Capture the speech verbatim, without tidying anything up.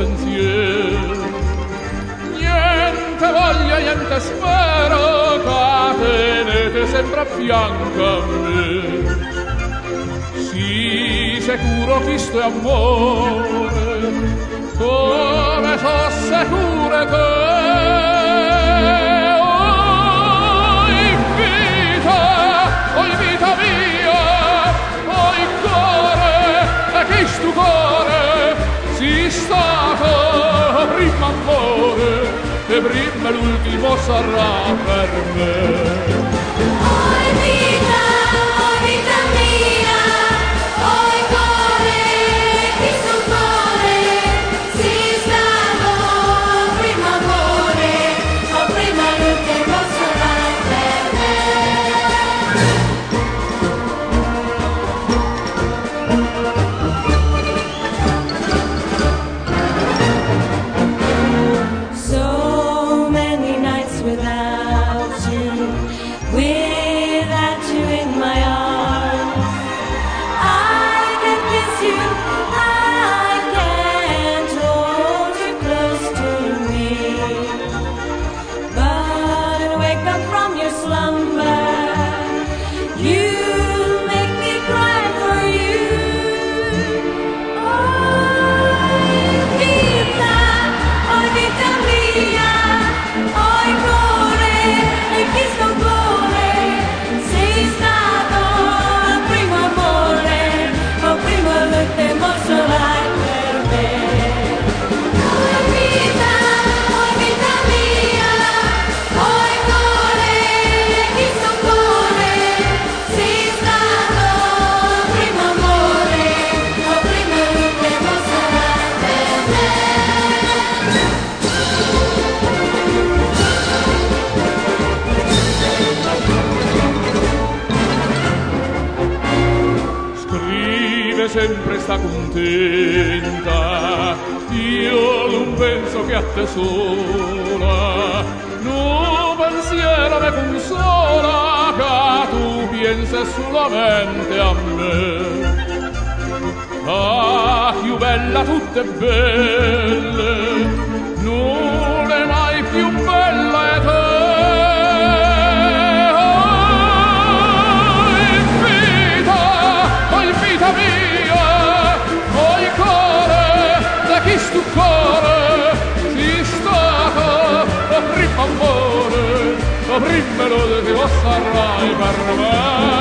pensier. Niente voglio, niente spero, che tenete sempre a fianco a me. Sì, sicuro chi sto è amore, come so sicuro che stu cuore si stato prima amore e prima l'ultimo sarà per me. Oi vita, oi vita mia, oi cuore, chi stu cuore si stato prima amore o prima l'ultimo sarà per me. Sempre sta contenta, io non penso che a te sola, no pensiero me consola, che tu pensi solamente a me. Ah, più bella tutte belle, non è mai più bella e te. Stu cuore si stato prima amore, prima lo che lo sarai per me.